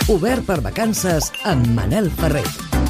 Obert per vacances amb Manel Ferrer.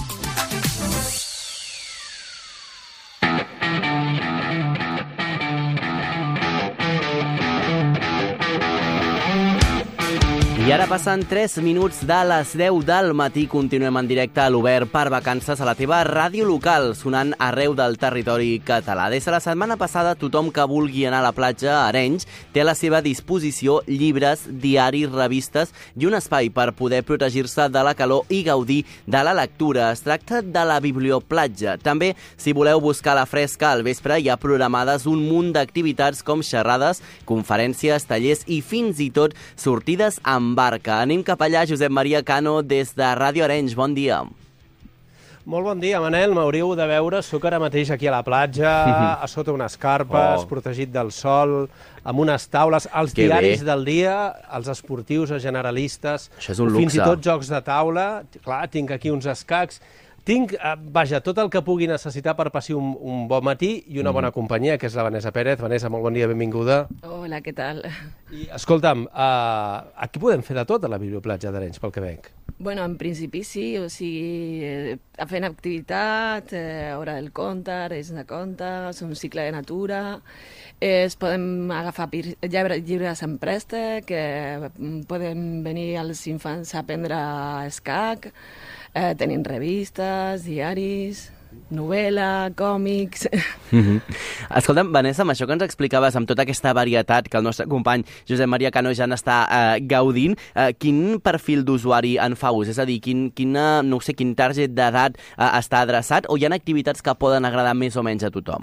I ara passen 3 minuts de les 10 del matí. Continuem en directe a l'Obert per vacances a la teva ràdio local, sonant arreu del territori català. Des de la setmana passada, tothom que vulgui anar a la platja a Arenys té a la seva disposició llibres, diaris, revistes i un espai per poder protegir-se de la calor i gaudir de la lectura. Es tracta de la Biblioplatja. També, si voleu buscar la fresca al vespre, hi ha programades un munt d'activitats com xerrades, conferències, tallers i fins i tot sortides amb barca. Anem cap allà, Josep Maria Cano, des de Ràdio Arenys. Bon dia. Molt bon dia, Manel. M'hauríeu de veure. Soc ara mateix aquí a la platja, a sota unes carpes, protegit del sol, amb unes taules, els diaris del dia, els esportius, els generalistes, això és un luxe. Fins i tot jocs de taula. Clar, tinc aquí uns escacs. Tinc, vaja, tot el que pugui necessitar per passar un bon matí i una bona companyia, que és la Vanessa Pérez. Vanessa, molt bon dia, benvinguda. Hola, què tal? I, escolta'm, aquí podem fer de tot a la Biblioplatja d'Arenys, pel que veig. Bueno, en principi sí, o sigui, fent activitat, hora del conte, reis de contes, un cicle de natura, es poden agafar llibres en préstec, poden venir els infants a aprendre escac, tenim revistes, diaris, novel·la, còmics... Escolta'm, Vanessa, amb això que ens explicaves, amb tota aquesta varietat que el nostre company Josep Maria Cano ja n'està gaudint, quin perfil d'usuari en fa ús? És a dir, no sé, quin target d'edat està adreçat, o hi ha activitats que poden agradar més o menys a tothom?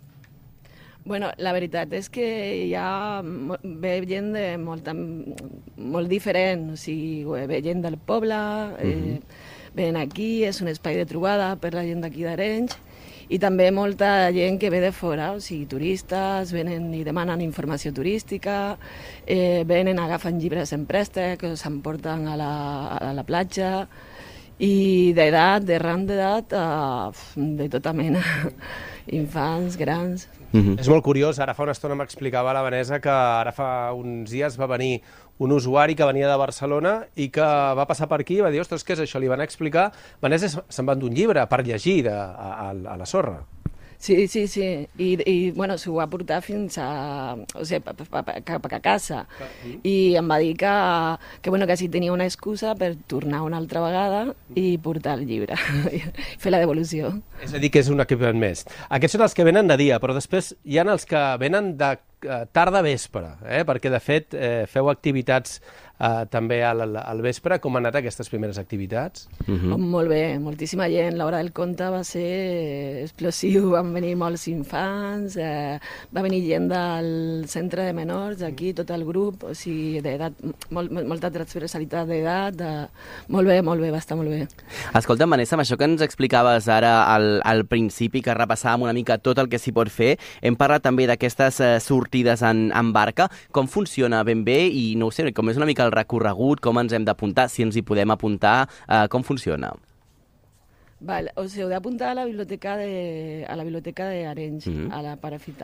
Bueno, la veritat és que hi ha gent de molt diferent, o sigui, ve gent del poble, venen aquí, és un espai de trobada per la gent d'aquí d'Arenys, i també molta gent que ve de fora, o sigui, turistes, venen i demanen informació turística, venen, agafen llibres en préstec, s'emporten a la platja, i d'edat, de rang d'edat, de tota mena, infants, grans... És molt curiós, ara fa una estona m'explicava la Vanessa que ara fa uns dies va venir un usuari que venia de Barcelona i que va passar per aquí i va dir, ostres, què és això? Li van explicar, Vanessa se'n va endur un llibre per llegir a la sorra. Sí, i bueno, s'ho va portar fins a... o sigui, cap a casa. I em va dir que si tenia una excusa per tornar una altra vegada i portar el llibre, fer la devolució. És a dir, que és un equipament més. Aquests són els que venen de dia, però després hi ha els que venen de tarda-vespre, perquè de fet feu activitats també al vespre. Com han anat aquestes primeres activitats? Molt bé, moltíssima gent. L'hora del conte va ser explosiu, van venir molts infants, va venir gent del centre de menors, aquí tot el grup, o sigui, d'edat, molta transversalitat d'edat, molt bé, va estar molt bé. Escolta'm, Vanessa, amb això que ens explicaves ara al principi, que repassàvem una mica tot el que s'hi pot fer, hem parlat també d'aquestes sortides en barca. Com funciona ben bé? I no ho sé, com és una mica el recorregut, com ens hem d'apuntar, si ens hi podem apuntar, com funciona? Us heu d'apuntar a la biblioteca d'Arenys, a la Parafita.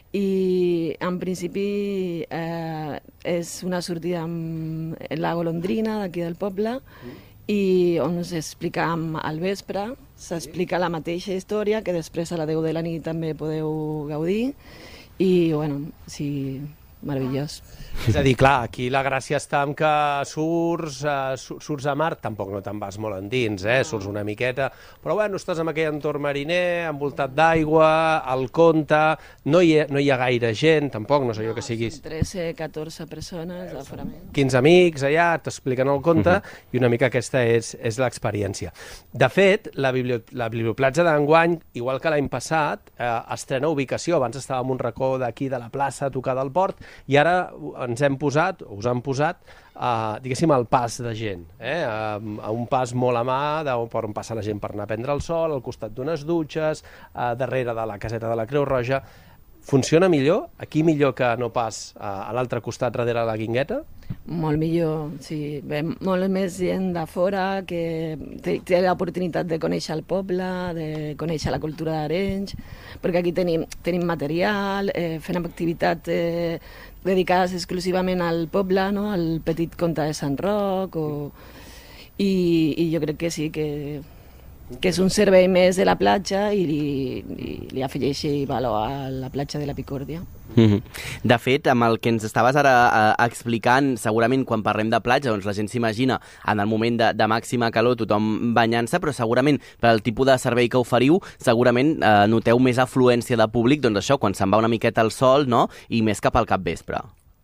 I en principi és una sortida amb la golondrina d'aquí del poble i on us explicam al vespre, s'explica la mateixa història que després a la 10 de la nit també podeu gaudir i, bueno, sí, meravellós. És a dir, clar, aquí la gràcia està en que surts a mar, tampoc no te'n vas molt endins, surts una miqueta, però bueno, estàs en aquell entorn mariner, envoltat d'aigua, al conte, no hi ha gaire gent, tampoc, no sé jo que siguis... 13, 14 persones, aforament. 15 amics allà, t'expliquen el conte, i una mica aquesta és l'experiència. De fet, la Biblioplatja d'enguany, igual que l'any passat, estrena ubicació. Abans estava en un racó d'aquí de la plaça, a tocar del port, i ara us han posat, diguéssim, al pas de gent, a un pas molt a mà, per on passa la gent per anar a prendre el sol, al costat d'unes dutxes, darrere de la caseta de la Creu Roja. Funciona millor? Aquí millor que no pas a l'altre costat, darrere la Guingueta? Molt millor, sí. Ve molt més gent de fora que té l'oportunitat de conèixer el poble, de conèixer la cultura d'Arenys, perquè aquí tenim material, fem activitats dedicades exclusivament al poble, no? Al petit conte de Sant Roc, i jo crec que sí, que és un servei més de la platja i li afegeix valor a la platja de la Picòrdia. De fet, amb el que ens estaves ara explicant, segurament quan parlem de platja, doncs la gent s'imagina en el moment de màxima calor tothom banyant-se, però segurament per al tipus de servei que oferiu, segurament noteu més afluència de públic, doncs això, quan se'n va una miqueta al sol, no?, i més cap al capvespre.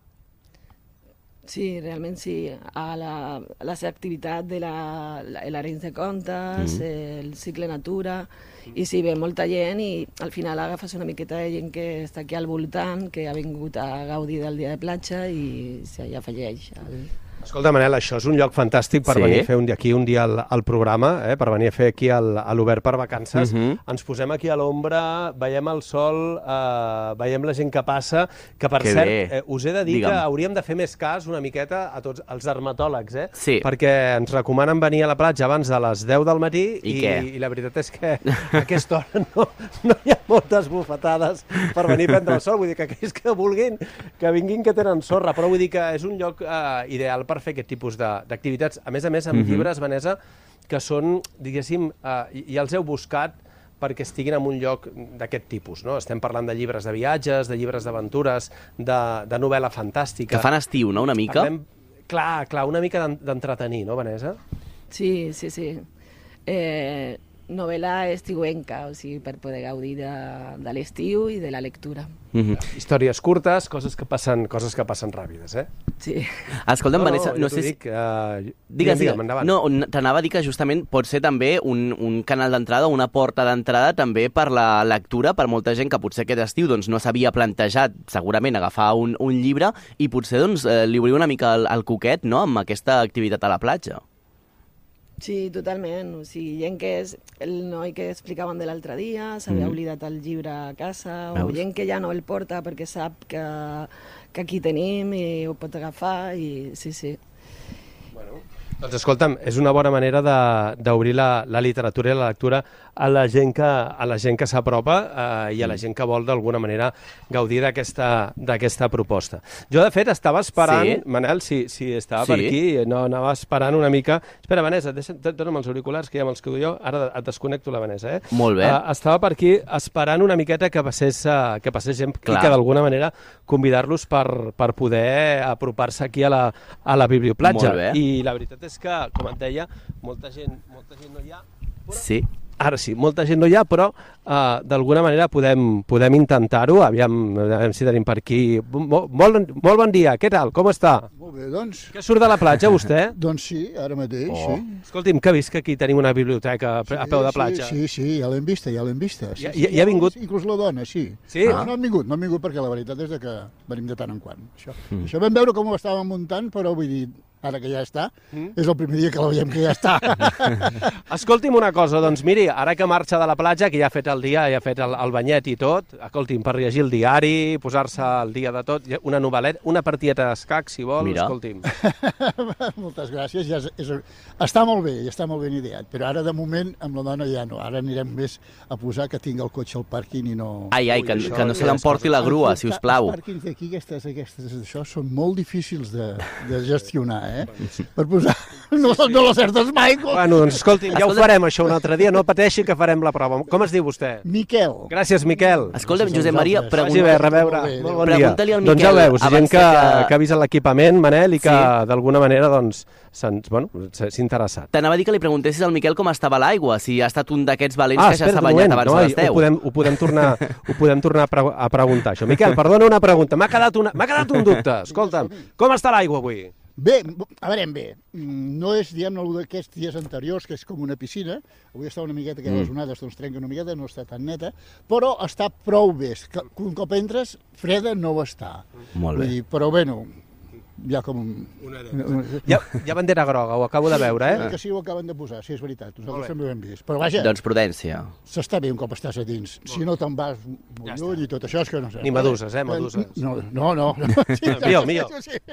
Sí, realment sí. A les activitats de l'Arenys de Contes, el cicle Natura, i sí, ve molta gent i al final agafes una miqueta de gent que està aquí al voltant, que ha vingut a gaudir del dia de platja i s'hi afegeix. Escolta, Manel, això és un lloc fantàstic per venir a fer un dia al programa, per venir a fer aquí a l'Obert per Vacances. Ens posem aquí a l'ombra, veiem el sol, veiem la gent que passa, que per cert, us he de dir que hauríem de fer més cas una miqueta a tots els dermatòlegs, perquè ens recomanen venir a la platja abans de les 10 del matí i la veritat és que a aquesta hora no hi ha moltes bufetades per venir a prendre el sol. Vull dir que aquells que vulguin, que vinguin que tenen sorra, però vull dir que és un lloc ideal per fer aquest tipus d'activitats. A més, amb llibres, Vanessa, que són, diguéssim, ja els heu buscat perquè estiguin en un lloc d'aquest tipus, no? Estem parlant de llibres de viatges, de llibres d'aventures, de novel·la fantàstica. Que fan estiu, no?, una mica? Clar, una mica d'entretenir, no, Vanessa? Sí. Novel·la estiuenca, o sigui, per poder gaudir de l'estiu i de la lectura. Històries curtes, coses que passen ràpides, Sí. Escolta'm, Vanessa, no sé si... Digues, endavant. No, t'anava a dir que justament pot ser també un canal d'entrada, una porta d'entrada també per la lectura, per molta gent que potser aquest estiu doncs, no s'havia plantejat segurament agafar un llibre i potser doncs, li obrir una mica el coquet, no?, amb aquesta activitat a la platja. Sí, totalment. O sigui, gent que és el noi que explicaven de l'altre dia, s'havia oblidat el llibre a casa, o gent que ja no el porta perquè sap que aquí tenim i ho pot agafar, i sí. Bueno, doncs escolta'm, és una bona manera d'obrir la literatura i la lectura a la gent que s'apropa i a la gent que vol d'alguna manera gaudir d'aquesta proposta. Jo, de fet, estava esperant, Manel, si estava per aquí, no, anava esperant una mica... Espera, Vanessa, dona'm els auriculars, que ja me'ls quedo jo, ara et desconnecto la Vanessa, Molt bé. Estava per aquí esperant una miqueta que passés gent i que d'alguna manera convidar-los per poder apropar-se aquí a la biblioplatja. Molt bé. I la veritat és que, com et deia, molta gent no hi ha. Sí. Ara sí, molta gent no hi ha, però d'alguna manera podem intentar-ho. Aviam si tenim per aquí. Molt bon dia, què tal? Com està? Molt bé, doncs. Que surt de la platja, vostè? Doncs sí, ara mateix, sí. Escolti'm, que ha vist que aquí tenim una biblioteca a peu de platja? Sí, ja l'hem vista. Ja ha vingut? Inclús la dona, sí. Sí? No han vingut perquè la veritat és que venim de tant en quant. Això vam veure com ho estàvem muntant, però vull dir, ara que ja està, és el primer dia que la veiem que ja està. Escolti'm una cosa, doncs miri, ara que marxa de la platja, que ja ha fet el dia, ja ha fet el banyet i tot, escolti'm, per llegir el diari, posar-se al dia de tot, una novel·leta, una partideta d'escac, si vol, escolti'm. Moltes gràcies, està molt ben ideat, però ara de moment amb la dona ja no, ara anirem més a posar que tinc el cotxe al pàrquing i no... Que no se l'emporti la grua, si us plau. Els pàrquings d'aquí, aquestes d'això, són molt difícils de gestionar, per posar... No l'acertes mai. Bueno, doncs escolti'm, ja ho farem això un altre dia, no pateixi que farem la prova. Com es diu vostè? Miquel. Gràcies, Miquel. Escolta'm, Josep Maria, pregunta-li al Miquel. Doncs ja ho veus, gent que ha vist l'equipament, Manel, i que d'alguna manera s'ha interessat. T'anava a dir que li preguntessis al Miquel com estava l'aigua, si ha estat un d'aquests valents que ja s'ha banyat abans de les 10. Ho podem tornar a preguntar, això. Miquel, perdona una pregunta, m'ha quedat un dubte. Escolta'm, com està l'aigua avui? Bé, a veure, no és, diguem-ne, d'aquests dies anteriors, que és com una piscina, avui està una miqueta, que les onades doncs trenquen una miqueta, no està tan neta, però està prou bé, un cop entres, freda no ho està. Molt bé. Però bueno, ja com... Hi ha bandera groga, ho acabo de veure, Que sí, ho acaben de posar, sí, és veritat, nosaltres també ho hem vist. Però vaja... Doncs prudència. S'està bé un cop estàs a dins, si no te'n vas molt lluny i tot això, és que no sé. Ni meduses, meduses. No. Millor.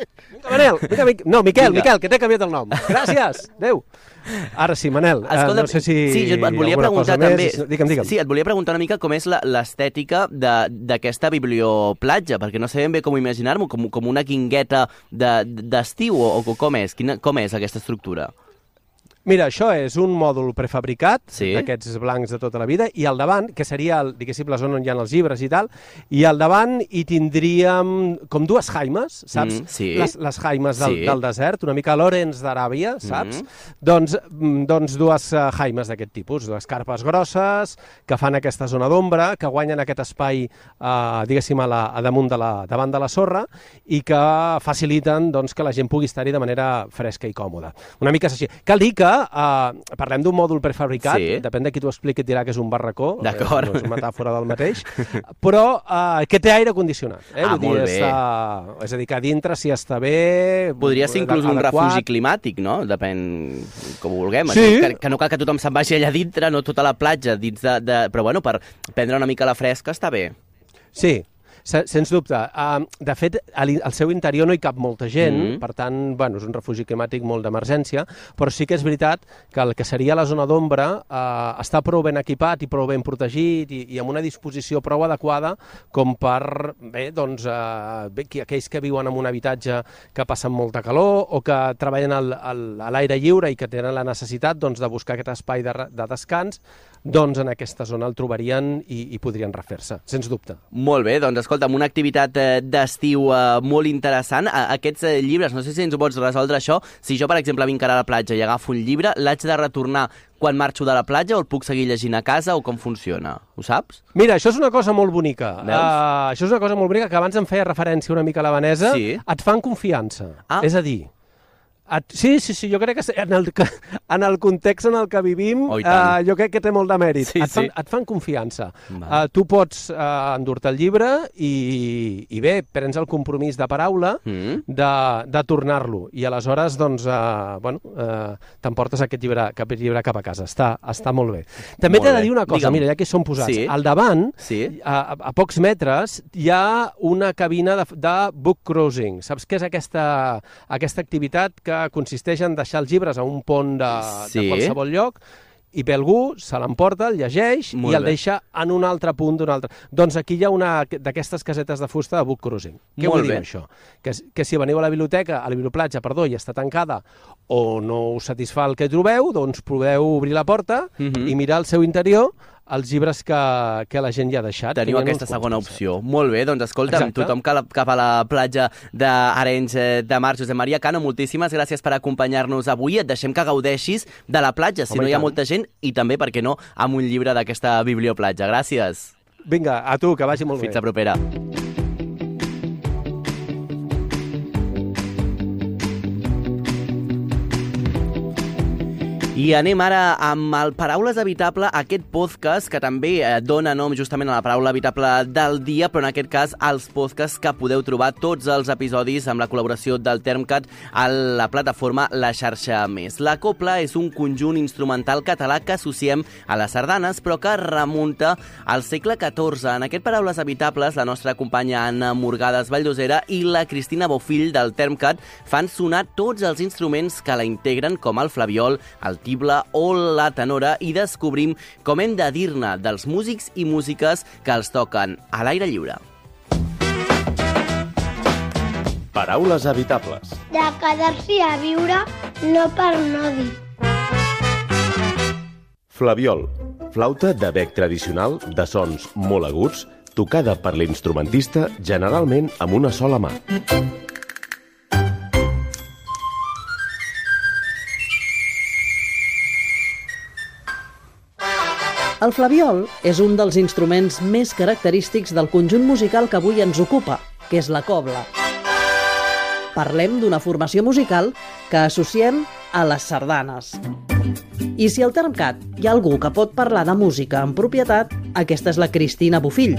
Manel, no, Miquel, que t'he canviat el nom. Gràcies, adéu. Ara sí, Manel, no sé si... Sí, jo et volia preguntar també... Digue'm. Sí, et volia preguntar una mica com és l'estètica d'aquesta biblioplatja, perquè no sé ben bé com imaginar-m'ho, com una guingueta d'estiu, o com és? Com és aquesta estructura? Mira, això és un mòdul prefabricat, d'aquests blancs de tota la vida, i al davant, que seria, diguéssim, la zona on hi ha els llibres i tal, i al davant hi tindríem com dues jaimes, saps? Les jaimes del desert, una mica Lawrence d'Aràbia, saps? Doncs dues jaimes d'aquest tipus, dues carpes grosses, que fan aquesta zona d'ombra, que guanyen aquest espai, diguéssim, davant de la sorra, i que faciliten que la gent pugui estar-hi de manera fresca i còmoda. Una mica és així. Cal dir que parlem d'un mòdul prefabricat, depèn de qui t'ho expliqui et dirà que és un barracó, no és una metàfora del mateix, però que té aire condicionat. Molt bé. És a dir, que a dintre si està bé... Podria ser inclús un refugi climàtic, no? Depèn com ho vulguem. Que no cal que tothom se'n vagi allà dintre, no tota la platja, però bueno, per prendre una mica la fresca està bé. Sí, sens dubte. De fet, al seu interior no hi cap molta gent, per tant, bueno, és un refugi climàtic molt d'emergència, però sí que és veritat que el que seria la zona d'ombra està prou ben equipat i prou ben protegit i amb una disposició prou adequada com per, aquells que viuen en un habitatge que passen molta calor o que treballen a l'aire lliure i que tenen la necessitat de buscar aquest espai de descans, doncs en aquesta zona el trobarien i podrien refer-se, sens dubte. Molt bé, doncs escolta, amb una activitat d'estiu molt interessant, aquests llibres, no sé si ens ho pots resoldre això, si jo, per exemple, vinc ara a la platja i agafo un llibre, l'haig de retornar quan marxo de la platja o el puc seguir llegint a casa o com funciona? Ho saps? Mira, això és una cosa molt bonica. Això és una cosa molt bonica que abans em feia referència una mica a la Vanessa. Et fan confiança. És a dir, sí, jo crec que en el context en el que vivim, jo crec que té molt de mèrit. Et fan confiança. Tu pots endur-te el llibre i bé, prens el compromís de paraula de tornar-lo. I aleshores, t'emportes aquest llibre cap a casa. Està molt bé. També t'he de dir una cosa, mira, ja que hi som posats. Al davant, a pocs metres, hi ha una cabina de book cruising. Saps què és aquesta activitat que consisteix en deixar els llibres a un pont de qualsevol lloc i ve algú, se l'emporta, el llegeix i el deixa en un altre punt d'un altre. Doncs aquí hi ha una d'aquestes casetes de fusta de book cruising. Què vull dir això? Que si veniu a la biblioplatja, i està tancada o no us satisfà el que trobeu, doncs podeu obrir la porta i mirar al seu interior els llibres que la gent ja ha deixat. Teniu aquesta segona opció. Molt bé, doncs escolta'm, tothom cap a la platja d'Arenys de Mar, Josep Maria Cano, moltíssimes gràcies per acompanyar-nos avui. Et deixem que gaudeixis de la platja, si no hi ha molta gent, i també, per què no, amb un llibre d'aquesta biblioplatja. Gràcies. Vinga, a tu, que vagi molt bé. Fins a propera. I anem ara amb el Paraules Habitable, aquest podcast que també dona nom justament a la paraula habitable del dia, però en aquest cas als podcasts que podeu trobar tots els episodis amb la col·laboració del Termcat a la plataforma La Xarxa Més. La copla és un conjunt instrumental català que associem a les sardanes, però que remunta al segle XIV. En aquest Paraules Habitables, la nostra companya Anna Morgades Valldosera i la Cristina Bofill del Termcat fan sonar tots els instruments que la integren, com el flabiol, el tible o la tenora, i descobrim com hem de dir-ne dels músics i músiques que els toquen a l'aire lliure. Paraules habitables. De quedar-s'hi a viure, no per no dir. Flabiol, flauta de bec tradicional de sons molt aguts, tocada per l'instrumentista generalment amb una sola mà. El flabiol és un dels instruments més característics del conjunt musical que avui ens ocupa, que és la cobla. Parlem d'una formació musical que associem a les sardanes. I si al Termcat hi ha algú que pot parlar de música amb propietat, aquesta és la Cristina Bofill.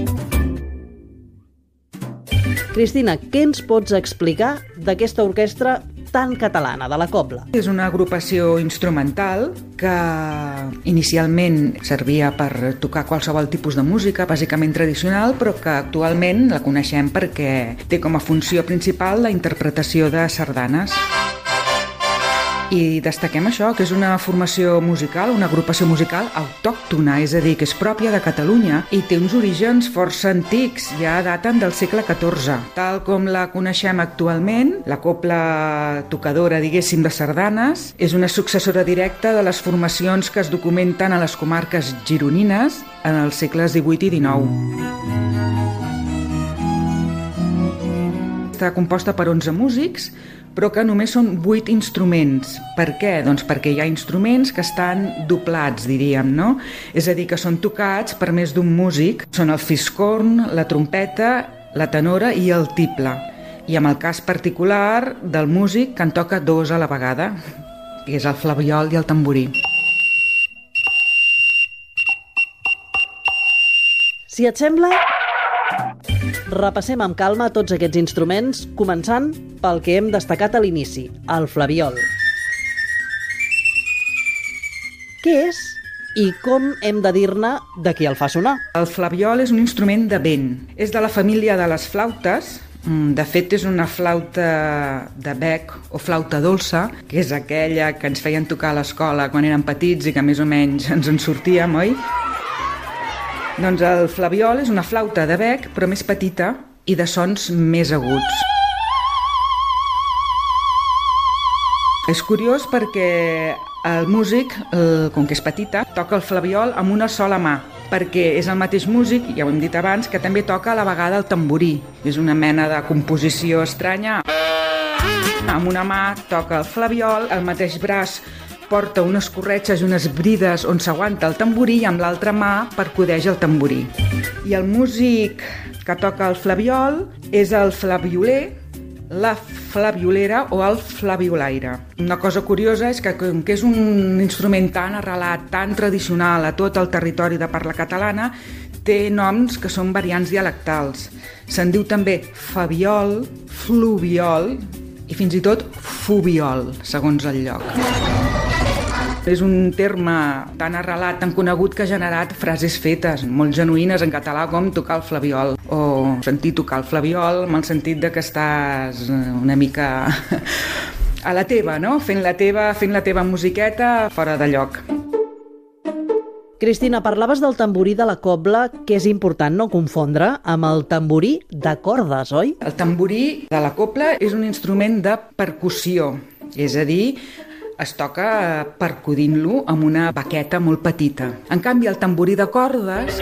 Cristina, què ens pots explicar d'aquesta orquestra tan catalana, de la cobla? És una agrupació instrumental que inicialment servia per tocar qualsevol tipus de música, bàsicament tradicional, però que actualment la coneixem perquè té com a funció principal la interpretació de sardanes. I destaquem això, que és una formació musical, una agrupació musical autòctona, és a dir, que és pròpia de Catalunya i té uns orígens força antics, ja daten del segle XIV. Tal com la coneixem actualment, la cobla tocadora, diguéssim, de sardanes, és una successora directa de les formacions que es documenten a les comarques gironines en els segles XVIII i XIX. Està composta per 11 músics, però que només són 8 instruments. Per què? Doncs perquè hi ha instruments que estan doblats, diríem, no? És a dir, que són tocats per més d'un músic. Són el fiscorn, la trompeta, la tenora i el tible. I en el cas particular del músic que en toca 2 a la vegada, que és el flabiol i el tamborí. Si et sembla, repassem amb calma tots aquests instruments, començant pel que hem destacat a l'inici, el flabiol. Què és i com hem de dir-ne de qui el fa sonar? El flabiol és un instrument de vent. És de la família de les flautes. De fet, és una flauta de bec o flauta dolça, que és aquella que ens feien tocar a l'escola quan érem petits i que més o menys ens en sortíem, oi? Doncs el flabiol és una flauta de bec, però més petita i de sons més aguts. És curiós perquè el músic, com que és petita, toca el flabiol amb una sola mà, perquè és el mateix músic, ja ho hem dit abans, que també toca a la vegada el tamborí. És una mena de composició estranya. Amb una mà toca el flabiol, el mateix braç porta unes corretges i unes brides on s'aguanta el tamborí i amb l'altra mà percudeix el tamborí. I el músic que toca el flabiol és el flavioler, la flaviolera o el flaviolaire. Una cosa curiosa és que com que és un instrument tan arrelat, tan tradicional a tot el territori de parla catalana, té noms que són variants dialectals. Se'n diu també fabiol, fluviol i fins i tot fubiol, segons el lloc. És un terme tan arrelat, tan conegut, que ha generat frases fetes, molt genuïnes en català, com tocar el flabiol, o sentir tocar el flabiol, amb el sentit de que estàs una mica a la teva, no? Fent la teva musiqueta fora de lloc. Cristina, parlaves del tamborí de la cobla, que és important no confondre amb el tamborí de cordes, oi? El tamborí de la cobla és un instrument de percussió, és a dir, es toca percudint-lo amb una baqueta molt petita. En canvi, el tamborí de cordes,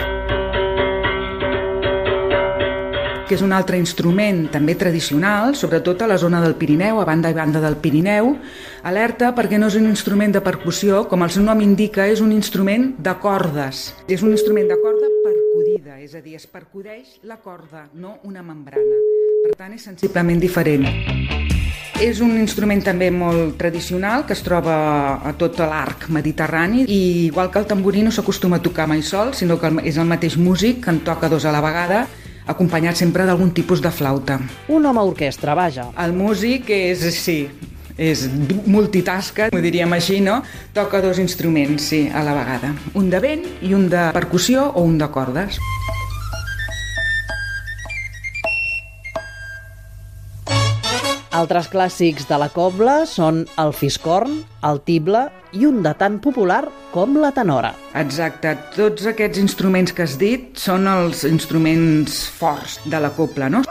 que és un altre instrument també tradicional, sobretot a la zona del Pirineu, a banda i banda del Pirineu, alerta perquè no és un instrument de percussió, com el seu nom indica, és un instrument de cordes. És un instrument de corda percudida, és a dir, es percudeix la corda, no una membrana. Per tant, és sensiblement diferent. És un instrument també molt tradicional que es troba a tot l'arc mediterrani i igual que el tamborí no s'acostuma a tocar mai sol, sinó que és el mateix músic que en toca 2 a la vegada, acompanyat sempre d'algun tipus de flauta. Un home orquestra, vaja. El músic és multitasca, ho diríem així, no? Toca 2 instruments, sí, a la vegada. Un de vent i un de percussió o un de cordes. Altres clàssics de la cobla són el fiscorn, el tible i un de tan popular com la tenora. Exacte, tots aquests instruments que has dit són els instruments forts de la cobla, no?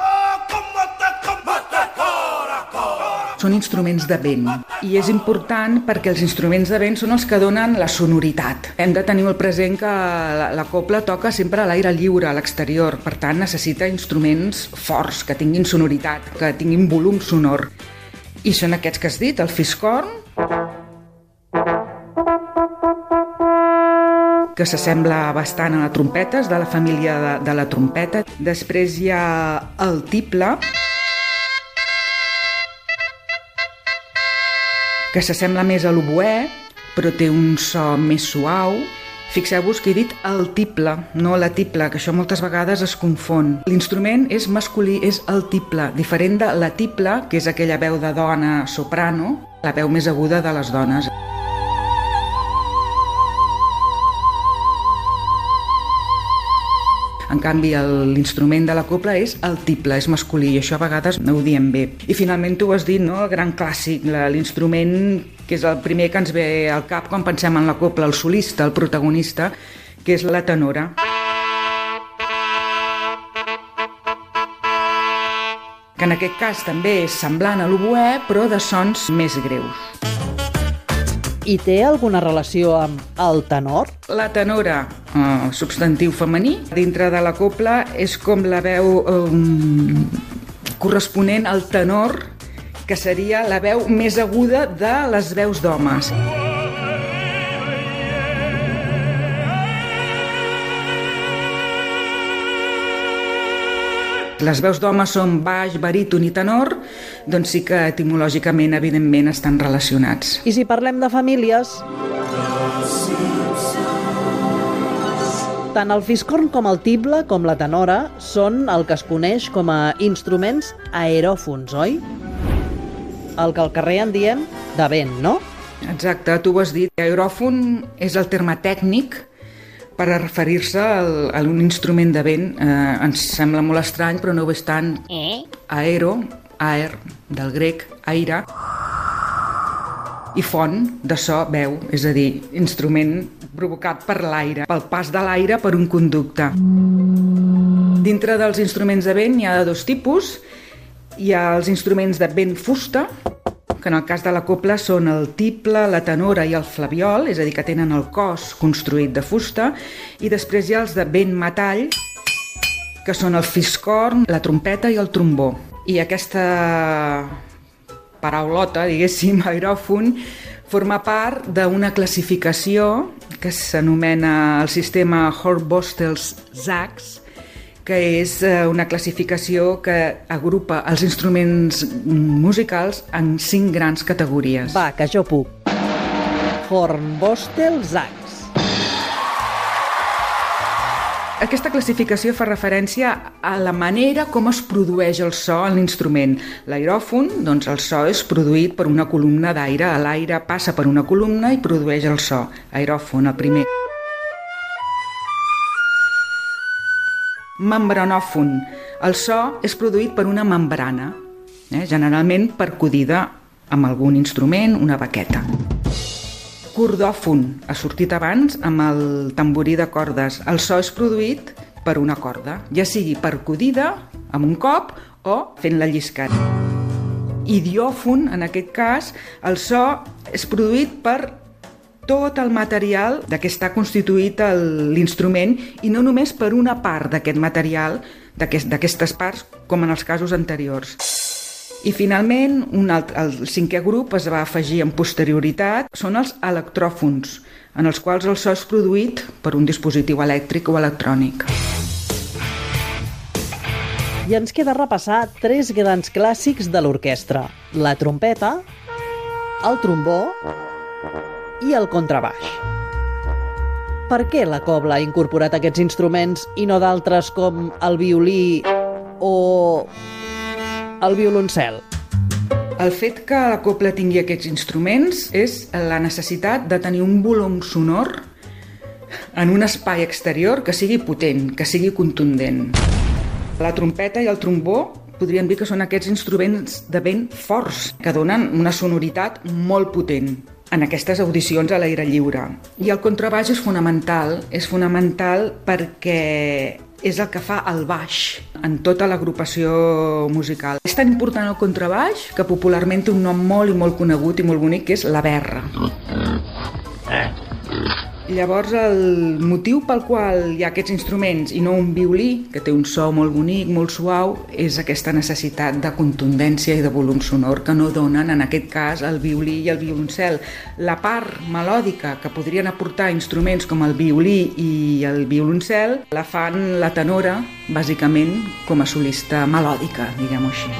Són instruments de vent i és important perquè els instruments de vent són els que donen la sonoritat. Hem de tenir molt present que la cobla toca sempre a l'aire lliure, a l'exterior, per tant necessita instruments forts, que tinguin sonoritat, que tinguin volum sonor. I són aquests que has dit, el fiscorn, que s'assembla bastant a la trompeta, és de la família de la trompeta. Després hi ha el tible, que s'assembla més a l'oboè, però té un so més suau. Fixeu-vos que he dit el tible, no la tible, que això moltes vegades es confon. L'instrument és masculí, és el tible, diferent de la tible, que és aquella veu de dona soprano, la veu més aguda de les dones. En canvi, l'instrument de la cobla és el tiple, és masculí, i això a vegades no ho diem bé. I finalment tu ho has dit, no? El gran clàssic, l'instrument que és el primer que ens ve al cap quan pensem en la cobla, el solista, el protagonista, que és la tenora. Que en aquest cas també és semblant a l'oboè, però de sons més greus. I té alguna relació amb el tenor? La tenora, substantiu femení, dintre de la cobla és com la veu corresponent al tenor, que seria la veu més aguda de les veus d'homes. Les veus d'homes són baix, baríton i tenor, doncs sí que etimològicament, evidentment, estan relacionats. I si parlem de famílies... Tant el fiscorn com el tible, com la tenora, són el que es coneix com a instruments aeròfons, oi? El que al carrer en diem de vent, no? Exacte, tu ho has dit. Aeròfon és el terme tècnic per a referir-se a un instrument de vent. Ens sembla molt estrany, però no ho és tant. Aero, aer, del grec, aire, i font, de so, veu, és a dir, instrument provocat per l'aire, pel pas de l'aire per un conducte. Dintre dels instruments de vent hi ha de dos tipus. Hi ha els instruments de vent fusta, que en el cas de la cobla són el tiple, la tenora i el flabiol, és a dir, que tenen el cos construït de fusta, i després hi ha els de vent metall, que són el fiscorn, la trompeta i el trombó. I aquesta paraulota, diguéssim, aeròfon, forma part d'una classificació que s'anomena el sistema Horst-Bostel-Sachs, que és una classificació que agrupa els instruments musicals en 5 grans categories. Va, que jo puc. Horst-Bostel-Sachs. Aquesta classificació fa referència a la manera com es produeix el so en l'instrument. L'aeròfon, doncs el so és produït per una columna d'aire. L'aire passa per una columna i produeix el so. Aeròfon, el primer. Membranòfon. El so és produït per una membrana, generalment percudida amb algun instrument, una baqueta. Cordòfon, ha sortit abans amb el tamborí de cordes. El so és produït per una corda, ja sigui percudida amb un cop o fent-la lliscar. Idiòfon, en aquest cas, el so és produït per tot el material de què està constituït l'instrument i no només per una part d'aquest material, d'aquestes parts, com en els casos anteriors. I finalment, el 5è grup es va afegir amb posterioritat, són els electròfons, en els quals el so és produït per un dispositiu elèctric o electrònic. I ens queda repassar 3 grans clàssics de l'orquestra: la trompeta, el trombó i el contrabaix. Per què la cobla ha incorporat aquests instruments i no d'altres com el violí o el violoncel? El fet que la cobla tingui aquests instruments és la necessitat de tenir un volum sonor en un espai exterior que sigui potent, que sigui contundent. La trompeta i el trombó podríem dir que són aquests instruments de vent forts, que donen una sonoritat molt potent en aquestes audicions a l'aire lliure. I el contrabaix és fonamental perquè és el que fa el baix en tota l'agrupació musical. És tan important el contrabaix que popularment té un nom molt i molt conegut i molt bonic, que és la berra. Llavors, el motiu pel qual hi ha aquests instruments i no un violí, que té un so molt bonic, molt suau, és aquesta necessitat de contundència i de volum sonor que no donen, en aquest cas, el violí i el violoncel. La part melòdica que podrien aportar instruments com el violí i el violoncel la fan la tenora, bàsicament, com a solista melòdica, diguem-ho així.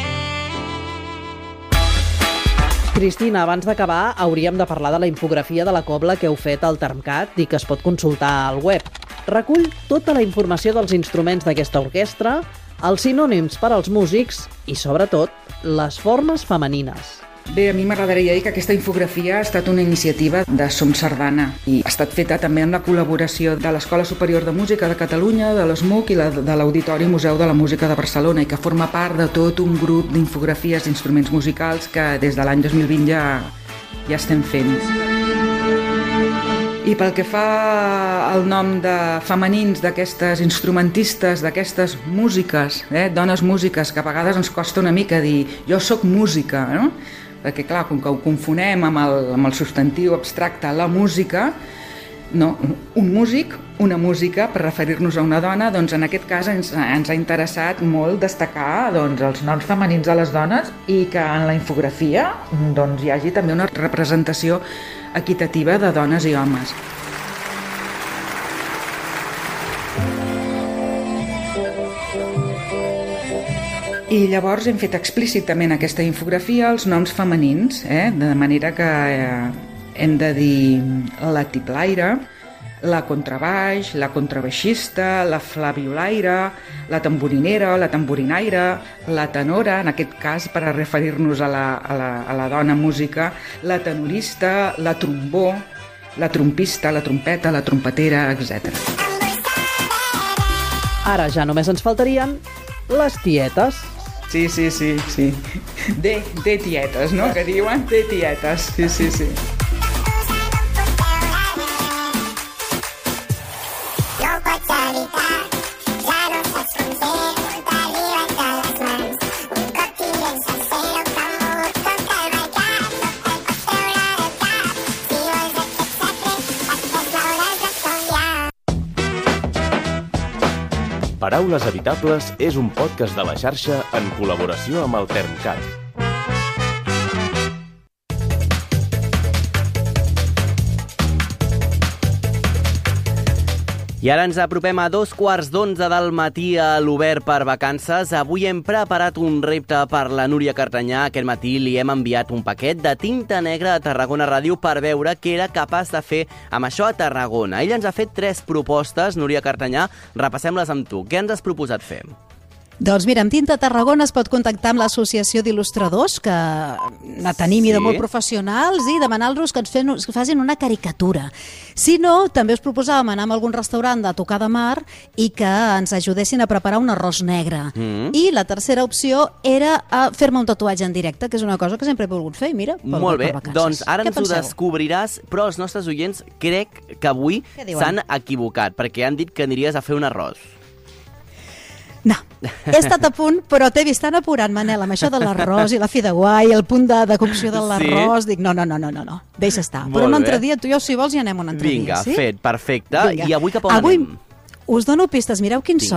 Cristina, abans d'acabar, hauríem de parlar de la infografia de la cobla que heu fet al Termcat i que es pot consultar al web. Recull tota la informació dels instruments d'aquesta orquestra, els sinònims per als músics i, sobretot, les formes femenines. Bé, a mi m'agradaria dir que aquesta infografia ha estat una iniciativa de Som Sardana i ha estat feta també amb la col·laboració de l'Escola Superior de Música de Catalunya, de l'ESMUC i de l'Auditori Museu de la Música de Barcelona i que forma part de tot un grup d'infografies d'instruments musicals que des de l'any 2020 ja estem fent. I pel que fa al nom de femenins d'aquestes instrumentistes, d'aquestes músiques, dones músiques, que a vegades ens costa una mica dir jo sóc música, no? Perquè clar, com que ho confonem amb el substantiu abstracte, la música, no, un músic, una música, per referir-nos a una dona, doncs en aquest cas ens ha interessat molt destacar doncs, els noms femenins de les dones i que en la infografia doncs, hi hagi també una representació equitativa de dones i homes. I llavors hem fet explícitament aquesta infografia els noms femenins, de manera que hem de dir la tiplaire, la contrabaix, la contrabaixista, la flabiolaire, la tamborinera, la tamborinaire, la tenora, en aquest cas per a referir-nos a la dona música, la tenorista, la trombó, la trompista, la trompeta, la trompetera, etc. Ara ja només ens faltarien les tietes. Sí. De tietes, no? Que diuen de tietes. Sí. Paraules Habitables és un podcast de la xarxa en col·laboració amb el Termcat. I ara ens apropem a 11:15 del matí a l'Obert per Vacances. Avui hem preparat un repte per la Núria Cartanyà. Aquest matí li hem enviat un paquet de tinta negra a Tarragona Ràdio per veure què era capaç de fer amb això a Tarragona. Ella ens ha fet 3 propostes. Núria Cartanyà, repassem-les amb tu. Què ens has proposat fer? Doncs mira, amb Tinta Tarragona es pot contactar amb l'Associació d'Il·lustradors, que la tenim i de molt professionals, i demanar-los que ens facin una caricatura. Si no, també us proposàvem anar a algun restaurant de tocar de mar i que ens ajudessin a preparar un arròs negre. I la tercera opció era fer-me un tatuatge en directe, que és una cosa que sempre he volgut fer, i mira, molt bé, doncs ara ens ho descobriràs, però els nostres oients crec que avui s'han equivocat, perquè han dit que aniries a fer un arròs. No, he estat a punt, però t'he vist tan apurant, Manel, amb això de l'arròs i la fideuà i el punt de cocció de l'arròs. Dic, no, deixa estar. Però un altre dia, tu i jo, si vols, hi anem un altre dia. Vinga, fet, perfecte. I avui cap on anem? Avui us dono pistes, mireu quin so.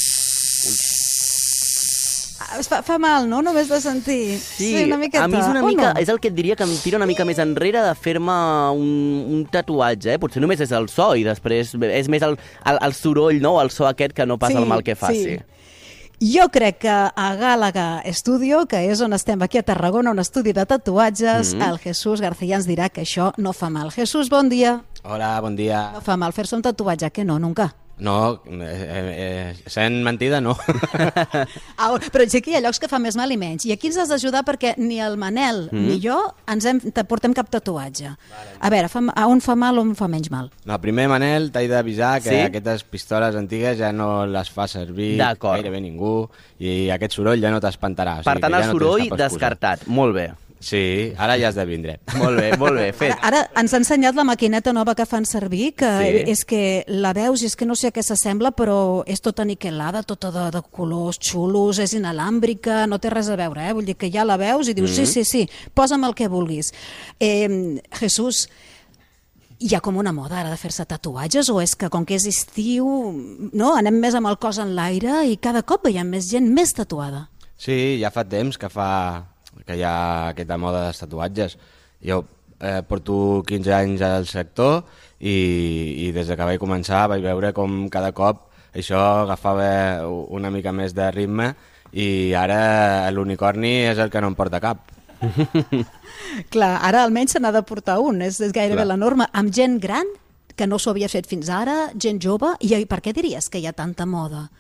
Fa mal, no? Només de sentir. Sí, una miqueta. A mi és una mica, és el que et diria que em tira una mica més enrere de fer-me un tatuatge, Potser només és el so i després és més el soroll, no? El so aquest que no passa el mal que faci. Jo crec que a Gàlaga Studio, que és on estem aquí a Tarragona, un estudi de tatuatges, el Jesús García ens dirà que això no fa mal. Jesús, bon dia. Hola, bon dia. No fa mal fer-se un tatuatge, que no, nunca. No, sent mentida, no. Però sí que hi ha llocs que fa més mal i menys. I aquí ens has d'ajudar perquè ni el Manel ni jo portem cap tatuatge. A veure, a on fa mal o on fa menys mal? No, primer, Manel, t'he d'avisar que aquestes pistoles antigues ja no les fa servir gairebé ningú i aquest soroll ja no t'espantarà. Per tant, el soroll descartat. Molt bé. Sí, ara ja has de vindre. Molt bé, fet. Ara ens ha ensenyat la maquineta nova que fan servir, que és que la veus i és que no sé a què s'assembla, però és tota niquelada, tota de colors xulos, és inalàmbrica, no té res a veure, Vull dir que ja la veus i dius, sí, posa'm el que vulguis. Jesús, hi ha com una moda ara de fer-se tatuatges o és que com que és estiu, no, anem més amb el cos en l'aire i cada cop veiem més gent més tatuada? Sí, ja fa temps que hi ha aquesta moda dels tatuatges. Jo porto 15 anys al sector i des que vaig començar vaig veure com cada cop això agafava una mica més de ritme i ara l'unicorni és el que no em porta cap. Clar, ara almenys se n'ha de portar un, és gairebé la norma. Amb gent gran, que no s'ho havia fet fins ara, gent jove, i per què diries que hi ha tanta moda?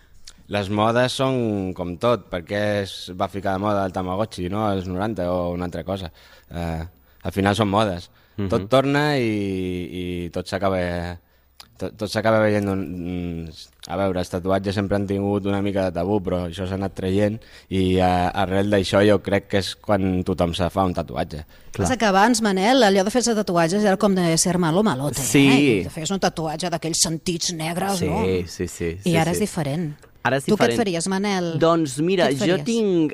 les modes són com tot. Per què es va ficar de moda el Tamagotchi, no? Als 90 o una altra cosa. Al final són modes. Tot torna i tot s'acaba... Tot s'acaba veient... A veure, els tatuatges sempre han tingut una mica de tabú, però això s'ha anat traient i arrel d'això jo crec que és quan tothom se fa un tatuatge. Passa que abans, Manel, allò de fer-se tatuatges era com de ser malo malote. Sí. Feies un tatuatge d'aquells sentits negres, no? Sí. I ara és diferent. Ara és tu diferent. què et faries, Manel? Doncs mira, jo tinc...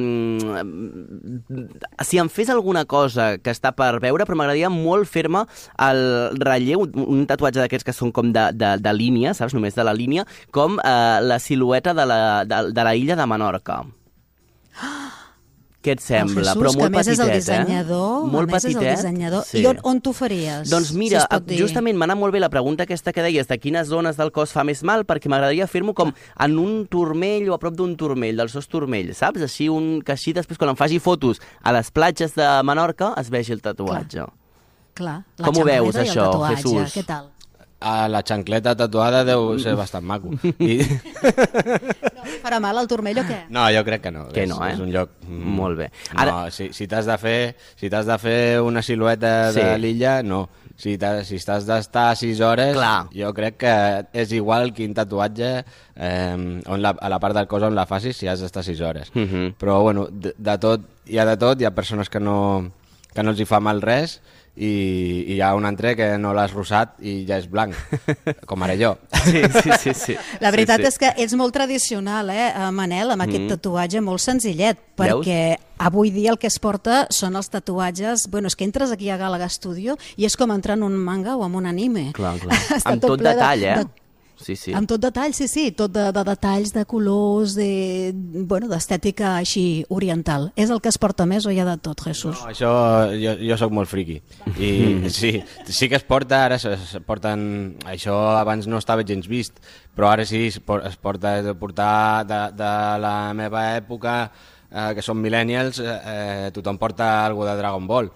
si em fes alguna cosa que està per veure, però m'agradaria molt fer-me el relleu, un tatuatge d'aquests que són com de línia, saps? Només de la línia, com la silueta de la illa de Menorca. Què et sembla? Jesús, Però molt petitet, petitet, és el dissenyador, Molt petitet. És el dissenyador. Sí. I on t'ho faries? Doncs mira, si justament m'ha anat molt bé la pregunta aquesta que deies de quines zones del cos fa més mal, perquè m'agradaria fer-m'ho com en un turmell o a prop d'un turmell, dels dos turmells, saps? Així que així després quan em faci fotos a les platges de Menorca es vegi el tatuatge. Clar. Com ho veus, això, Jesús? Què tal? La xancleta tatuada deu ser bastant maco. No li farà mal al turmell o què? No, jo crec que no. Que no, És un lloc... Molt bé. No, si t'has de fer una silueta de l'illa, no. Si t'has d'estar 6 hores, jo crec que és igual quin tatuatge a la part del cos on la facis si has d'estar 6 hores. Però, bueno, de tot, hi ha persones que no els hi fa mal res i hi ha un altre que no l'has rossat i ja és blanc, com ara jo. Sí. La veritat és que ets molt tradicional, Manel, amb aquest tatuatge molt senzillet, perquè avui dia el que es porta són els tatuatges... Bueno, és que entres aquí a Gàlaga Studio i és com entrar en un manga o en un anime. Clar. Amb tot detall, Sí. Amb tot detall, sí, tot de detalls, de colors, d'estètica així oriental. És el que es porta més o hi ha de tot, Jesús? No, això jo sóc molt friqui. I sí que es porta, ara es porten... Això abans no estava gens vist, però ara sí es porta de portar de la meva època, que són millennials, tothom porta alguna de Dragon Ball.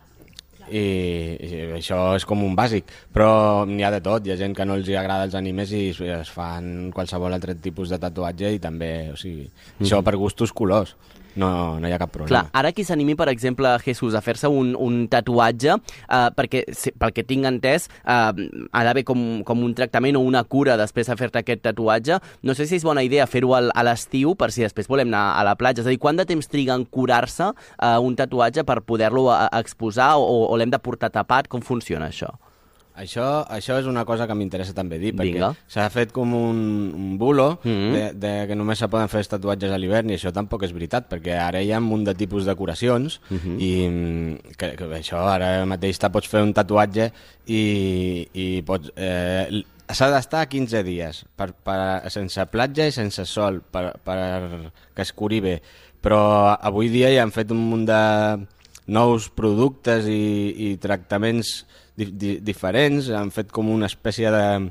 I això és com un bàsic, però n'hi ha de tot. Hi ha gent que no els agrada els animes i es fan qualsevol altre tipus de tatuatge i també, o sigui, això per gustos colors. No hi ha cap problema. Clar, ara qui s'animi, per exemple, Jesús, a fer-se un tatuatge, perquè pel que tinc entès ha d'haver com un tractament o una cura després de fer-te aquest tatuatge. No sé si és bona idea fer-ho a l'estiu per si després volem anar a la platja. És a dir, quant de temps triga en curar-se un tatuatge per poder-lo exposar o l'hem de portar tapat? Com funciona això? Això és una cosa que m'interessa també dir, perquè s'ha fet com un bulo de que només se poden fer els tatuatges a l'hivern i això tampoc és veritat, perquè ara hi ha un munt de tipus de curacions i que això ara mateix te pots fer un tatuatge i pots... s'ha d'estar 15 dies sense platja i sense sol per que es curi bé, però avui dia ja han fet un munt de nous productes i tractaments diferents, han fet com una espècie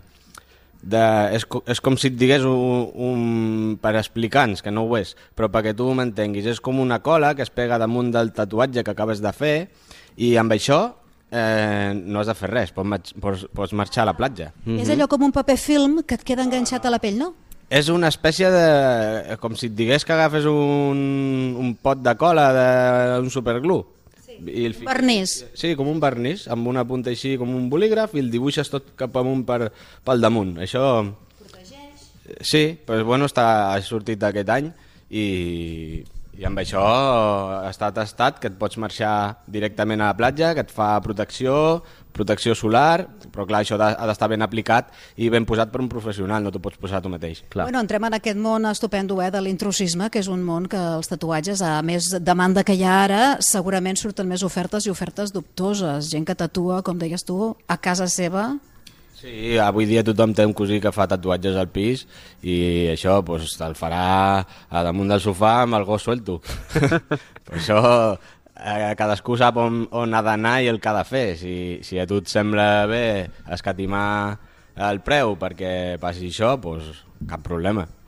és com si et digués per explicants, que no ho és, però perquè tu m'entenguis, és com una cola que es pega damunt del tatuatge que acabes de fer i amb això no has de fer res, pots marxar a la platja. És allò com un paper film que et queda enganxat a la pell, no? És una espècie de... com si et digués que agafes un pot de cola d'un superglú. Vernís. Sí, com un vernís, amb una punta així com un bolígraf i el dibuixes tot cap amunt pel damunt. Això... protegeix? Sí, però bueno, ha sortit aquest any i amb això està testat que et pots marxar directament a la platja, que et fa protecció solar, però clar, això ha d'estar ben aplicat i ben posat per un professional, no t'ho pots posar tu mateix. Bueno, entrem en aquest món estupendo de l'intrusisme, que és un món que els tatuatges, a més demanda que hi ha ara, segurament surten més ofertes i ofertes dubtoses. Gent que tatua, com deies tu, a casa seva... Sí, avui dia tothom té un cosí que fa tatuatges al pis i això te'l farà a damunt del sofà amb el gos suelto. Per això cadascú sap on ha d'anar i el que ha de fer. Si a tu et sembla bé escatimar el preu perquè passi això, cap problema.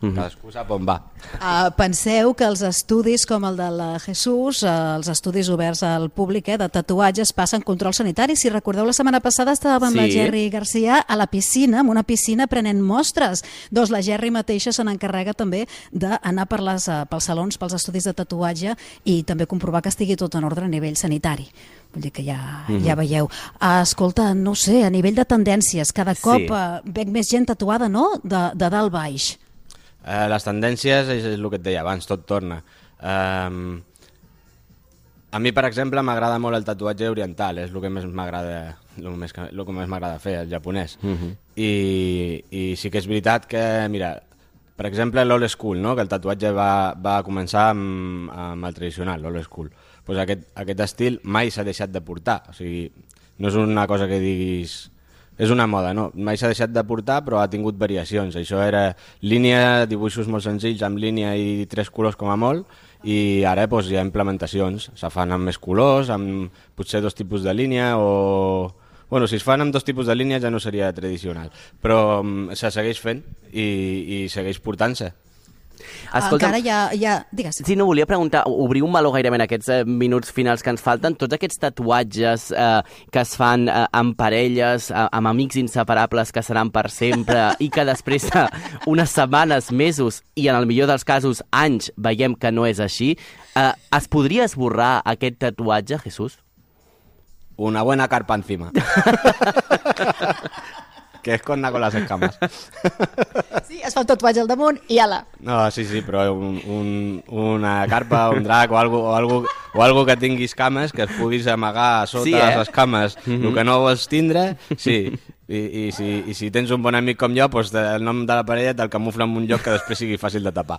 Cadascú sap on va. Penseu que els estudis com el del Jesús, els estudis oberts al públic de tatuatges, passen control sanitari. Si recordeu, la setmana passada estàvem amb la Gerri Garcia a la piscina, en una piscina prenent mostres. Doncs la Gerri mateixa se n'encarrega també d'anar pels salons, pels estudis de tatuatge i també comprovar que estigui tot en ordre a nivell sanitari. Vull dir que ja veieu. Escolta, no sé, a nivell de tendències, cada cop veig més gent tatuada, no?, de dalt baix. Les tendències és el que et deia abans, tot torna. A mi, per exemple, m'agrada molt el tatuatge oriental, és el que més m'agrada fer, el japonès. I sí que és veritat que, mira, per exemple, l'old school, no? Que el tatuatge va començar amb el tradicional, l'old school. Pues aquest estil mai s'ha deixat de portar, o sigui, no és una cosa que diguis... És una moda, no? Mai s'ha deixat de portar, però ha tingut variacions. Això era línia, dibuixos molt senzills, amb línia i 3 colors com a molt, i ara doncs, hi ha implementacions. Se fan amb més colors, amb potser 2 tipus de línia, o... Bueno, si es fan amb 2 tipus de línia ja no seria tradicional, però se segueix fent i segueix portant-se. Escolta, encara ja... Digues. Sí, no, volia preguntar, obrir un meló gairebé en aquests minuts finals que ens falten, tots aquests tatuatges que es fan amb parelles, amb amics inseparables que seran per sempre i que després unes setmanes, mesos i en el millor dels casos anys veiem que no és així, es podria esborrar aquest tatuatge, Jesús? Una buena carpa encima. Que esconda con las escamas. Sí, es fa un tatuatge al damunt i ala. No, sí, però una carpa, un drac o algo que tingui escames, que es puguis amagar sota les escames. El que no vols tindre, sí. I si tens un bon amic com jo, doncs el nom de la parella te'l camufla en un lloc que després sigui fàcil de tapar.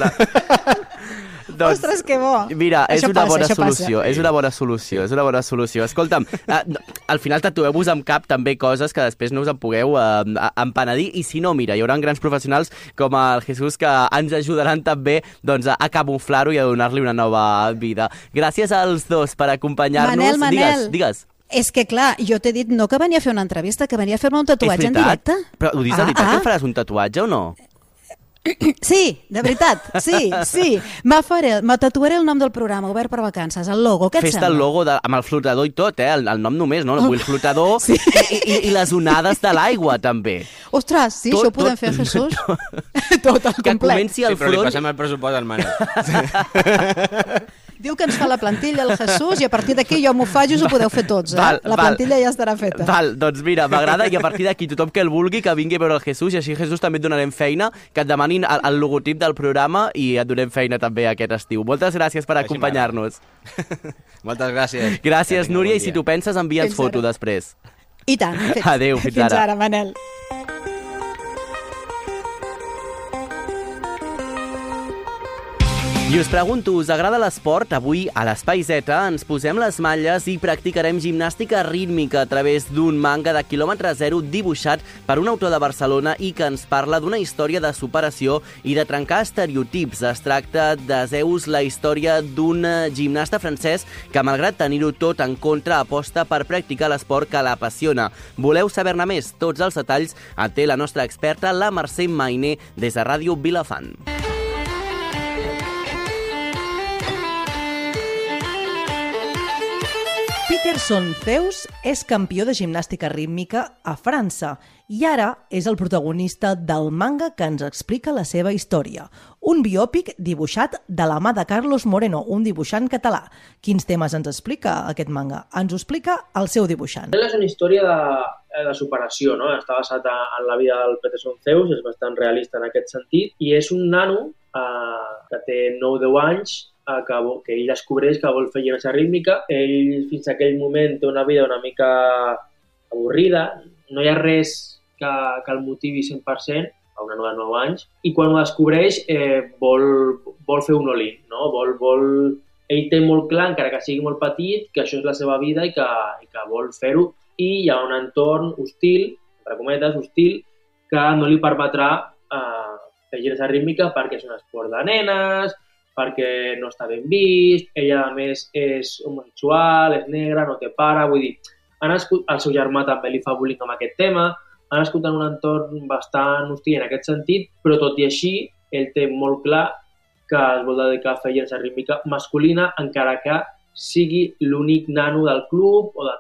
Ostres, que bo! Mira, és una bona solució. Escolta'm, al final tatueu-vos amb cap també coses que després no us en pugueu empenedir, i si no, mira, hi haurà grans professionals com el Jesús que ens ajudaran també a camuflar-ho i a donar-li una nova vida. Gràcies als dos per acompanyar-nos. Manel. Digues. És que, clar, jo t'he dit no que venia a fer una entrevista, que venia a fer-me un tatuatge en directe. Però ho dius de veritat que faràs un tatuatge o no? Sí, de veritat, sí. Me tatuaré el nom del programa, Obert per Vacances, el logo, què et sembla? Fes-te el logo amb el flotador i tot, el nom només, no? Vull el flotador i les onades de l'aigua, també. Ostres, sí, això ho podem fer, Jesús? Tot el complet. Que comenci al front... Sí, però li passem el pressupost al Manel. Diu que ens fa la plantilla el Jesús i a partir d'aquí jo m'ho faig i us ho podeu fer tots, La plantilla ja estarà feta. Doncs mira, m'agrada, i a partir d'aquí tothom que el vulgui que vingui a veure el Jesús, i així Jesús també et donarem feina, que et demanin el logotip del programa i et donem feina també aquest estiu. Moltes gràcies per acompanyar-nos. Moltes gràcies. Gràcies, Núria, i si t'ho penses envia'ns foto després. I tant. Adéu, fins ara. Fins ara, Manel. I us pregunto, us agrada l'esport? Avui, a l'Espai Z, ens posem les malles i practicarem gimnàstica rítmica a través d'un manga de quilòmetre zero dibuixat per un autor de Barcelona i que ens parla d'una història de superació i de trencar estereotips. Es tracta de Zeus, la història d'un gimnasta francès que, malgrat tenir-ho tot en contra, aposta per practicar l'esport que l'apassiona. Voleu saber-ne més? Tots els detalls en té la nostra experta, la Mercè Mainer, des de Ràdio Vilafant. Peterson Zeus és campió de gimnàstica rítmica a França i ara és el protagonista del manga que ens explica la seva història. Un biòpic dibuixat de la mà de Carlos Moreno, un dibuixant català. Quins temes ens explica aquest manga? Ens ho explica el seu dibuixant. És una història de superació, no? Està basat en la vida del Peterson Zeus, és bastant realista en aquest sentit, i és un nano que té 9-10 anys, que ell descobreix que vol fer gimnàstica rítmica. Ell fins a aquell moment té una vida una mica avorrida, no hi ha res que el motivi 100%, a una nova de 9 anys, i quan ho descobreix vol fer un all-in, no? Ell té molt clar, encara que sigui molt petit, que això és la seva vida i que vol fer-ho, i hi ha un entorn hostil, entre cometes, hostil, que no li permetrà fer gimnàstica rítmica perquè és un esport de nenes, perquè no està ben vist, ella a més és homosexual, és negra, no té pare, vull dir, el seu germà també li fa bullying amb aquest tema, ha nascut en un entorn bastant hostil en aquest sentit, però tot i així ell té molt clar que es vol dedicar a fer ginesa rítmica masculina, encara que sigui l'únic nano del club o de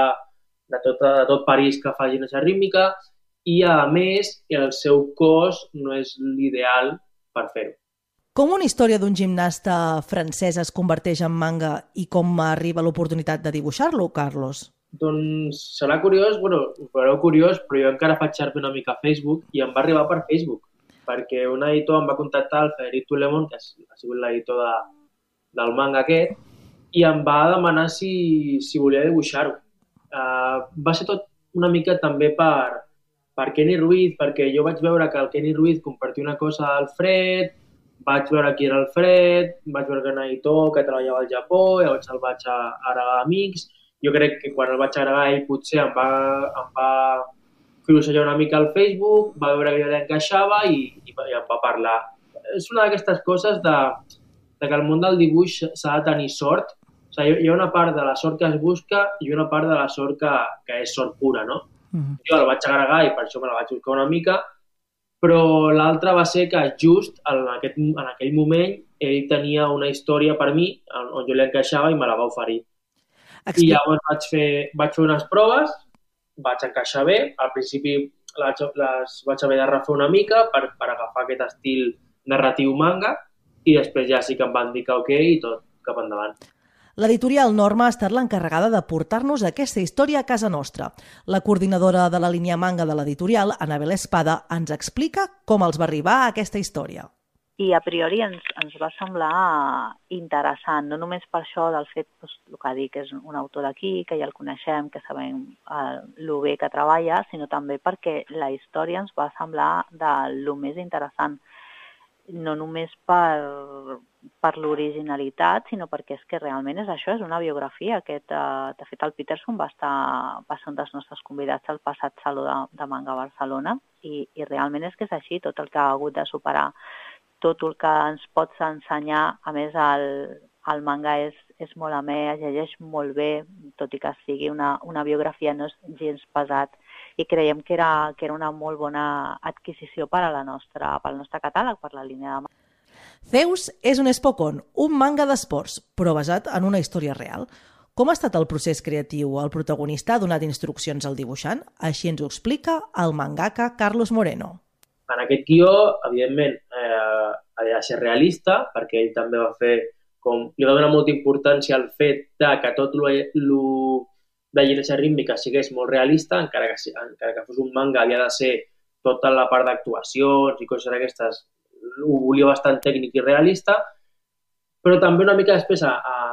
tot París que fa ginesa rítmica, i a més el seu cos no és l'ideal per fer-ho. Com una història d'un gimnasta francès es converteix en manga i com arriba l'oportunitat de dibuixar-lo, Carlos? Doncs serà curiós, ho veureu curiós, però jo encara faig servir una mica a Facebook i em va arribar per Facebook, perquè un editor em va contactar, el Federico Lemon, que ha sigut l'editor del manga aquest, i em va demanar si volia dibuixar-ho. Va ser tot una mica també per Kenny Ruiz, perquè jo vaig veure que el Kenny Ruiz compartia una cosa al Fred, vaig veure qui era el Fred, vaig veure que era un editor que treballava al Japó, llavors el vaig agregar amics. Jo crec que quan el vaig agregar ell potser em va filosofar una mica al Facebook, va veure que jo l'encaixava i em va parlar. És una d'aquestes coses de que el món del dibuix s'ha de tenir sort. O sigui, hi ha una part de la sort que es busca i una part de la sort que és sort pura, no? Jo el vaig agregar i per això me la vaig buscar una mica, però l'altre va ser que just en aquell moment ell tenia una història per mi on jo li encaixava i me la va oferir. I llavors vaig fer unes proves, vaig encaixar bé, al principi les vaig haver de refer una mica per agafar aquest estil narratiu manga i després ja sí que em van dir que ok i tot cap endavant. L'editorial Norma ha estat l'encarregada de portar-nos aquesta història a casa nostra. La coordinadora de la línia manga de l'editorial, Anabel Espada, ens explica com els va arribar a aquesta història. I a priori ens va semblar interessant, no només per això del fet, el que dic, és un autor d'aquí, que ja el coneixem, que sabem lo bé que treballa, sinó també perquè la història ens va semblar de lo més interessant, no només per l'originalitat, sinó perquè és que realment és això, és una biografia. De fet, el Peterson va ser un dels nostres convidats al passat Saló de Manga a Barcelona i realment és que és així, tot el que ha hagut de superar, tot el que ens pots ensenyar. A més, el manga és molt amè, es llegeix molt bé, tot i que sigui una biografia, no és gens pesat, i creiem que era una molt bona adquisició per al nostre catàleg, per la línia de manga. Zeus és un Spokon, un manga d'esports, però basat en una història real. Com ha estat el procés creatiu? El protagonista ha donat instruccions al dibuixant? Així ens ho explica el mangaka Carlos Moreno. En aquest guió, evidentment, havia de ser realista, perquè ell també va fer li va donar molta importància al fet que tot de ginesa rítmica sigués molt realista, encara que fos un manga havia de ser tota la part d'actuacions i coses d'aquestes, ho volia bastant tècnic i realista, però també una mica després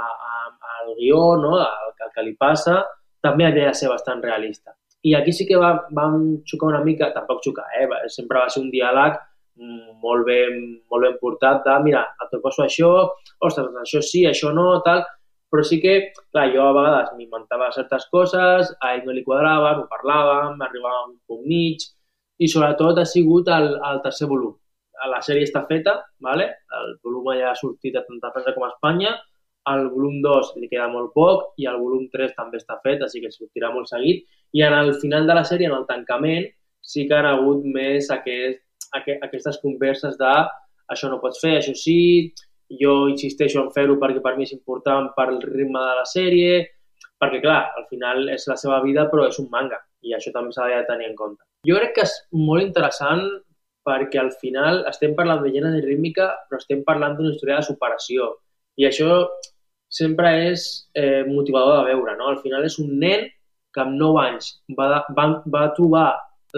al guió, no, el que li passa, també havia de ser bastant realista. I aquí sí que vam xocar una mica, tampoc xocar, sempre va ser un diàleg molt ben portat de, mira, et proposo això, ostres, això sí, això no, tal, però sí que, clar, jo a vegades m'inventava certes coses, a ell no li quadraven, ho parlàvem, arribava a un punt mig, i sobretot ha sigut el tercer volum. La sèrie està feta, el volum ja ha sortit tant a França com a Espanya, al volum 2 li queda molt poc i el volum 3 també està fet, així que sortirà molt seguit, i en el final de la sèrie, en el tancament, sí que han hagut més aquestes converses de això no pots fer, això sí, jo insisteixo en fer-ho perquè per mi és important per el ritme de la sèrie, perquè clar, al final és la seva vida però és un manga i això també s'ha de tenir en compte. Jo crec que és molt interessant perquè al final estem parlant de ginesa rítmica però estem parlant d'una història de superació i això sempre és motivador de veure, no? Al final és un nen que amb 9 anys va trobar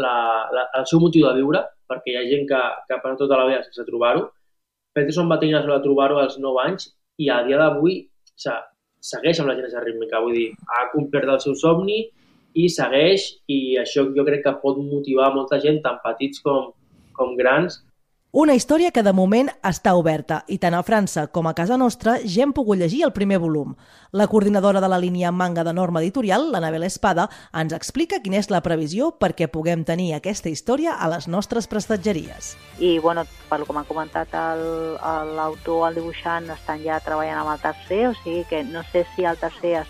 el seu motiu de viure, perquè hi ha gent que ha passat tota la vida sense trobar-ho. Peterson va tenir la sort de trobar-ho als 9 anys i a dia d'avui segueix amb la ginesa rítmica, vull dir, ha complert el seu somni i segueix, i això jo crec que pot motivar molta gent, tant petits com grans. Una història que de moment està oberta i tant a França com a casa nostra ja hem pogut llegir el primer volum. La coordinadora de la línia manga de Norma Editorial, l'Anabel Espada, ens explica quina és la previsió perquè puguem tenir aquesta història a les nostres prestatgeries. I, bueno, per com ha comentat l'autor, el dibuixant, estan ja treballant amb el tercer, o sigui que no sé si el tercer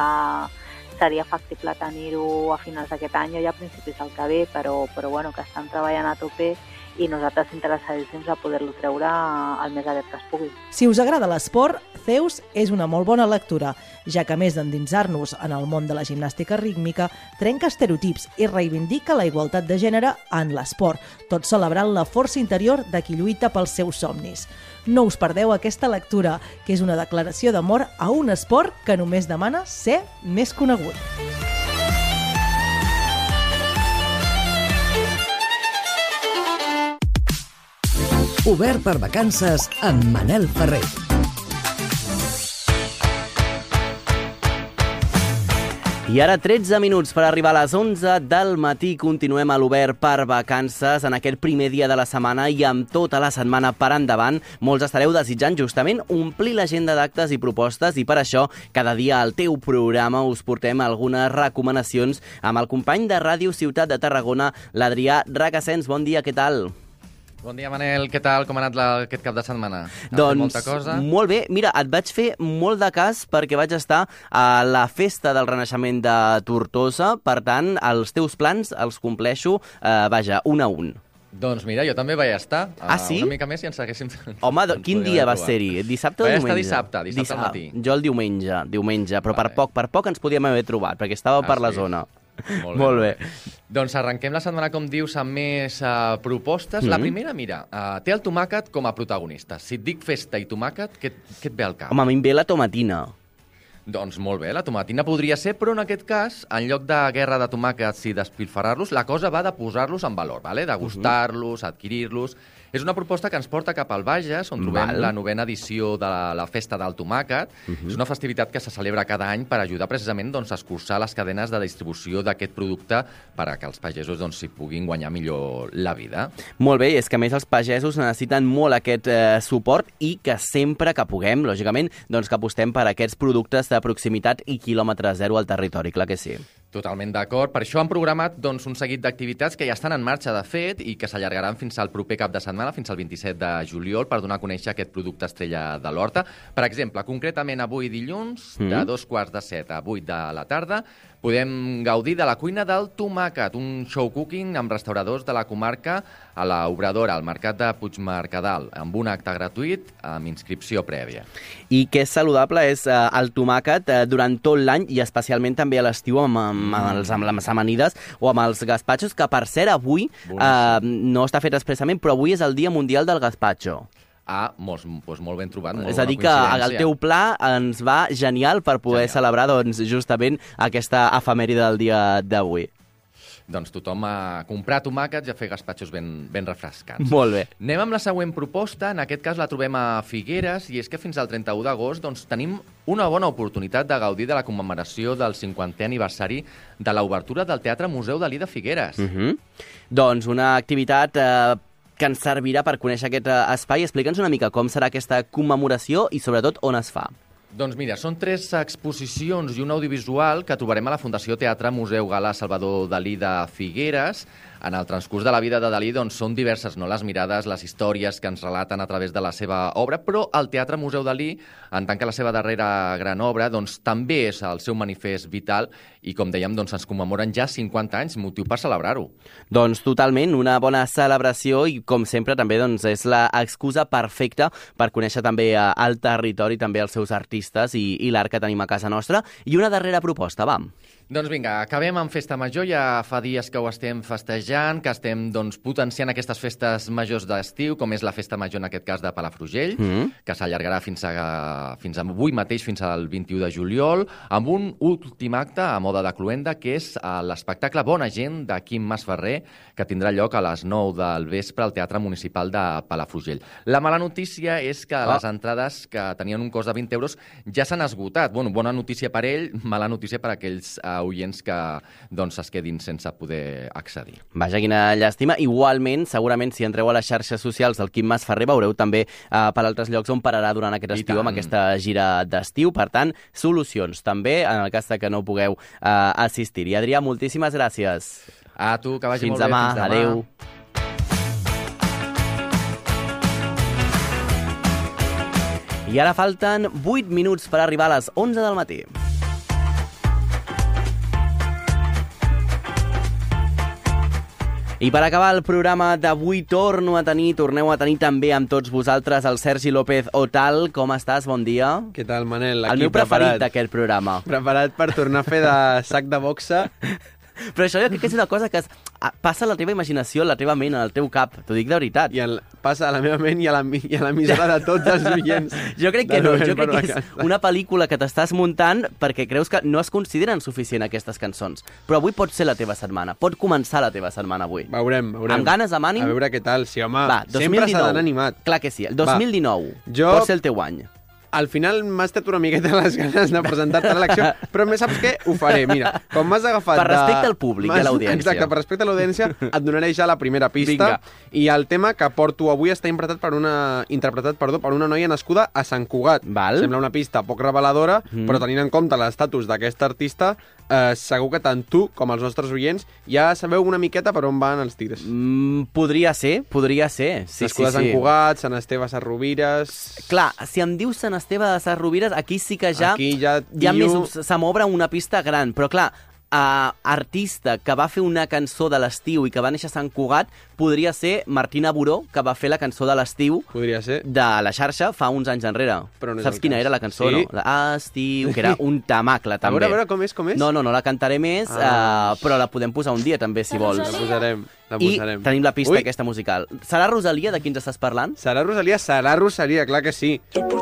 seria factible tenir-ho a finals d'aquest any o ja a principis del que ve, però bueno, que estan treballant a tope i nosaltres interessadíssims a poder-lo treure el més aviat que es pugui. Si us agrada l'esport, Zeus és una molt bona lectura, ja que a més d'endinsar-nos en el món de la gimnàstica rítmica, trenca estereotips i reivindica la igualtat de gènere en l'esport, tot celebrant la força interior de qui lluita pels seus somnis. No us perdeu aquesta lectura, que és una declaració d'amor a un esport que només demana ser més conegut. Obert per vacances amb Manel Ferrer. I ara 13 minuts per arribar a les 11 del matí. Continuem a l'Obert per vacances en aquest primer dia de la setmana i amb tota la setmana per endavant. Molts estareu desitjant justament omplir l'agenda d'actes i propostes i per això cada dia al teu programa us portem algunes recomanacions amb el company de Ràdio Ciutat de Tarragona, l'Adrià Requesens. Bon dia, què tal? Bon dia, Manel. Què tal? Com ha anat aquest cap de setmana? Doncs molta cosa? Molt bé. Mira, et vaig fer molt de cas perquè vaig estar a la festa del Renaixement de Tortosa. Per tant, els teus plans els compleixo, un a un. Doncs mira, jo també vaig estar. Sí? Una mica més si ens haguéssim... Home, quin dia va ser-hi? Dissabte o diumenge? Vaig estar dissabte al matí. Jo el diumenge, però vale. per poc ens podíem haver trobat, perquè estava per la zona. Molt bé. Doncs arrenquem la setmana, com dius, amb més propostes. La primera, mira, té el tomàquet com a protagonista. Si et dic festa i tomàquet, què et ve al cap? Home, a mi em ve la tomatina. Doncs molt bé, la tomatina podria ser, però en aquest cas, en lloc de guerra de tomàquets i despilfarrar-los, la cosa va de posar-los en valor, degustar-los, adquirir-los. És una proposta que ens porta cap al Bages, on trobem la 9ª edició de la Festa del Tomàquet. És una festivitat que se celebra cada any per ajudar precisament a escurçar les cadenes de distribució d'aquest producte per a que els pagesos s'hi puguin guanyar millor la vida. Molt bé, és que a més els pagesos necessiten molt aquest suport i que sempre que puguem, lògicament, que apostem per aquests productes de proximitat i quilòmetre zero al territori, clar que sí. Totalment d'acord. Per això han programat un seguit d'activitats que ja estan en marxa, de fet, i que s'allargaran fins al proper cap de setmana, fins al 27 de juliol, per donar a conèixer aquest producte estrella de l'horta. Per exemple, concretament avui dilluns, de 7:15 a 8 de la tarda, podem gaudir de la cuina del tomàquet, un show cooking amb restauradors de la comarca a l'Obradora, al Mercat de Puigmercadal, amb un acte gratuït amb inscripció prèvia. I que és saludable és el tomàquet durant tot l'any i especialment també a l'estiu amb les amanides o amb els gaspatxos, que per cert avui no està fet expressament, però avui és el Dia Mundial del Gaspatxo. Molt ben trobat. És a dir, que el teu pla ens va genial per poder celebrar justament aquesta efemèride del dia d'avui. Doncs tothom a comprar tomàquets i a fer gaspatxos ben refrescants. Molt bé. Anem amb la següent proposta. En aquest cas la trobem a Figueres, i és que fins al 31 d'agost tenim una bona oportunitat de gaudir de la commemoració del 50è aniversari de l'obertura del Teatre Museu Dalí de Figueres. Doncs una activitat que ens servirà per conèixer aquest espai. Explica'ns una mica com serà aquesta commemoració i sobretot on es fa. Doncs mira, són 3 exposicions i un audiovisual que trobarem a la Fundació Teatre Museu Gala Salvador Dalí de Figueres. En el transcurs de la vida de Dalí són diverses les mirades, les històries que ens relaten a través de la seva obra, però el Teatre Museu Dalí, en tant que la seva darrera gran obra, també és el seu manifest vital i, com dèiem, ens commemoren ja 50 anys, motiu per celebrar-ho. Doncs totalment, una bona celebració i, com sempre, també és l'excusa perfecta per conèixer també el territori, també els seus artistes i l'art que tenim a casa nostra. I una darrera proposta, vam. Doncs vinga, acabem amb Festa Major. Ja fa dies que ho estem festejant, que estem potenciant aquestes festes majors d'estiu, com és la Festa Major, en aquest cas, de Palafrugell, que s'allargarà fins avui mateix, fins al 21 de juliol, amb un últim acte a moda de cloenda, que és l'espectacle Bona Gent, de Quim Masferrer, que tindrà lloc a les 9 del vespre al Teatre Municipal de Palafrugell. La mala notícia és que les entrades, que tenien un cost de 20 euros, ja s'han esgotat. Bona notícia per ell, mala notícia per aquells oients que es quedin sense poder accedir. Vaja, quina llàstima. Igualment, segurament, si entreu a les xarxes socials del Quim Masferrer, veureu també per altres llocs on pararà durant aquest estiu amb aquesta gira d'estiu. Per tant, solucions també en el cas que no pugueu assistir. I Adrià, moltíssimes gràcies. A tu, que vagi molt bé. Fins demà. Adéu. I ara falten 8 minuts per arribar a les 11 del matí. I per acabar el programa d'avui torneu a tenir també amb tots vosaltres el Sergi López Otal. Com estàs? Bon dia. Què tal, Manel? El meu preferit d'aquest programa. Preparat per tornar a fer de sac de boxa. Però això jo crec que és una cosa que passa a la teva imaginació, a la teva ment, al teu cap. T'ho dic de veritat. Passa a la meva ment i a l'emissora de tots els oients. Jo crec que no. Jo crec que és una pel·lícula que t'estàs muntant perquè creus que no es consideren suficient aquestes cançons. Però avui pot ser la teva setmana. Pot començar la teva setmana avui. Veurem. Amb ganes, amb ànim? A veure què tal. Sí, home, va, sempre s'ha d'anar animat. Clar que sí. El 2019 pot ser el teu any. Al final m'has tret una miqueta les ganes de presentar-te a l'acció, però saps què? Ho faré, mira. Com m'has agafat per respecte al públic i a l'audiència. Exacte, per respecte a l'audiència et donaré ja la primera pista. Vinga. I el tema que porto avui està interpretat per una noia nascuda a Sant Cugat. Val. Sembla una pista poc reveladora, però tenint en compte l'estatus d'aquesta artista, segur que tant tu com els nostres oients ja sabeu una miqueta per on van els tirs. Podria ser. Sí, nascuda a Sant Cugat, Sant Esteve Sesrovires... Clar, si em dius Sant Esteve de Sesrovires, aquí sí que ja se m'obre una pista gran, però clar, artista que va fer una cançó de l'estiu i que va néixer a Sant Cugat podria ser Martina Buró, que va fer la cançó de l'estiu de la xarxa fa uns anys enrere. Saps quina era la cançó, no? L'estiu, que era un tamacle, també. A veure, com és? No, la cantaré més, però la podem posar un dia, també, si vols. La posarem. I tenim la pista aquesta musical. Serà Rosalia, de qui ens estàs parlant? Serà Rosalia, clar que sí.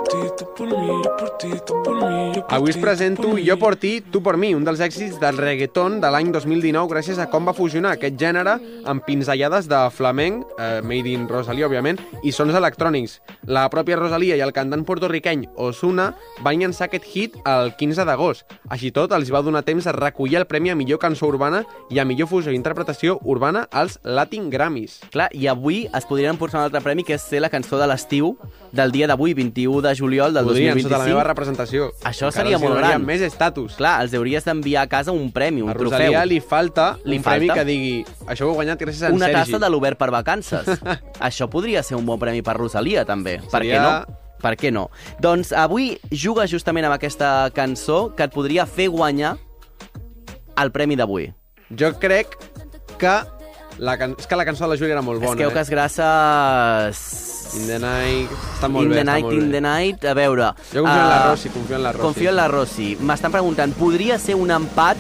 Avui us presento Jo por ti, tu por mi, un dels èxits del reggaeton de l'any 2019 gràcies a com va fusionar aquest gènere amb pinzellades de flamenc, made in Rosalia, òbviament, i sons electrònics. La pròpia Rosalia i el cantant portorriqueny Ozuna van llançar aquest hit el 15 d'agost. Així tot, els va donar temps a recollir el premi a millor cançó urbana i a millor fusió i interpretació urbana als Latin Grammys. Clar, i avui es podrien posar un altre premi, que és ser la cançó de l'estiu del dia d'avui, 21 de juliol del 2025. Sota la meva representació. Això seria molt gran. Més estatus. Clar, els hauries d'enviar a casa un premi, un trofeu. A Rosalia li falta un premi que digui això ho he guanyat gràcies a en Sergi. Una tassa de l'Obert per vacances. Això podria ser un bon premi per Rosalia, també. Per què no? Per què no? Doncs avui juga justament amb aquesta cançó que et podria fer guanyar el premi d'avui. Jo crec que és que la cançó de la Júlia era molt bona. Es creu que es gràcies... In the night... Està molt bé, In the night, a veure... Jo confio en la Rossi, Confio en la Rossi. M'estan preguntant, podria ser un empat?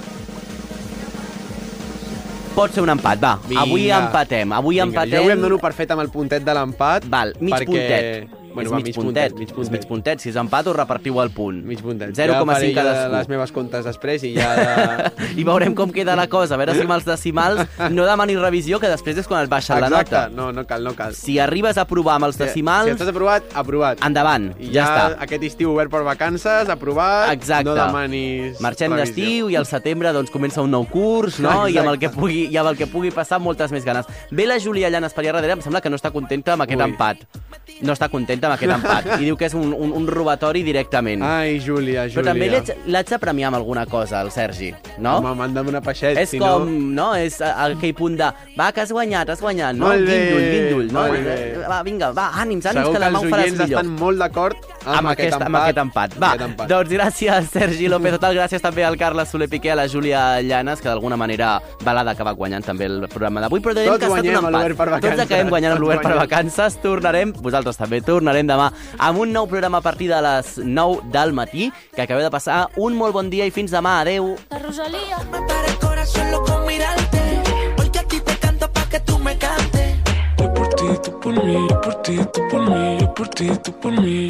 Pot ser un empat, va. Vinga. Avui empatem. Jo avui em dono per fet amb el puntet de l'empat. Val, mig puntet. Bueno, mig puntet. Mig puntet. Si és empat, ho repartiu al punt. Mig puntet. 0,5 cadascú. Les meves comptes després i ja... I veurem com queda la cosa. A veure si amb els decimals no demanis revisió, que després és quan et baixen la nota. Exacte, no cal. Si arribes a provar amb els decimals... Si estàs aprovat. Endavant, ja està. Aquest estiu obert per vacances, aprovat. Exacte. No demanis Marxem d'estiu i al setembre doncs comença un nou curs, no? I amb el que pugui passar moltes més ganes. Ve la Júlia Llanes per allà darrere, em sembla que no està contenta amb aquest empat. No està contenta amb aquest empat. I diu que és un robatori directament. Ai, Júlia. Però també l'haig de premiar amb alguna cosa, el Sergi, no? Home, manda'm una peixet, és com, no? És aquell punt de, va, que has guanyat, no? Molt bé. Guindull, no? Molt bé. Va, vinga, va, ànims, que demà ho faràs millor. Segur que els oients estan molt d'acord amb aquest empat. Va, doncs gràcies, Sergi López Otal, gràcies també al Carles Soler Piqué, a la Júlia Llanes, que d'alguna manera va acabar guanyant també el programa d'avui, però tots guanyem a l'Obert per vacances. Tots acabem guanyant a l'Obert per vacances. Vosaltres també tornarem demà amb un nou programa a partir de les 9 del matí, que acabeu de passar un molt bon dia i fins demà. Adeu. La Rosalía. Me para el corazón loco mirarte, porque a ti te canto pa' que tú me cantes. Yo por ti, tú por mí, yo por ti, tú por mí, yo por ti, tú por mí.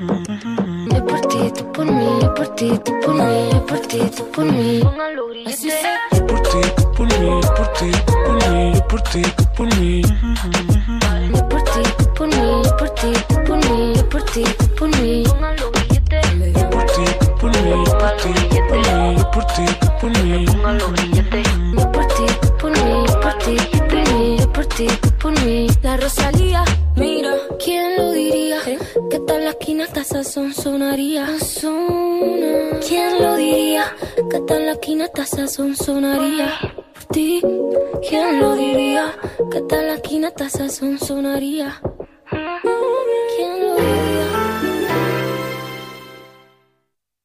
Yo por ti, tú por mí, yo por ti, tú por mí, yo por ti, tú por mí. Póngalo grillete. Yo por ti, tú por mí, yo por ti, tú por mí, yo por ti, tú por mí. Yo por ti, tú por mí, yo por ti, tú por mí, yo por ti, tú por mí. Póngalo grillete. Yo por ti, tú por mí, yo por ti, tú por mí, yo por ti, tú por mí. Póngalo grillete. Yo por ti, tú por mí, yo por ti, tú por mí, yo por ti, tú por mí. La Rosalía, mira, ¿quién lo diría? Que tal la esquina hasta sazón sonaría. ¿Quién lo diría? Que tal la esquina hasta sazón sonaría. Por ti, ¿quién lo diría? Que tal la esquina hasta sazón sonaría.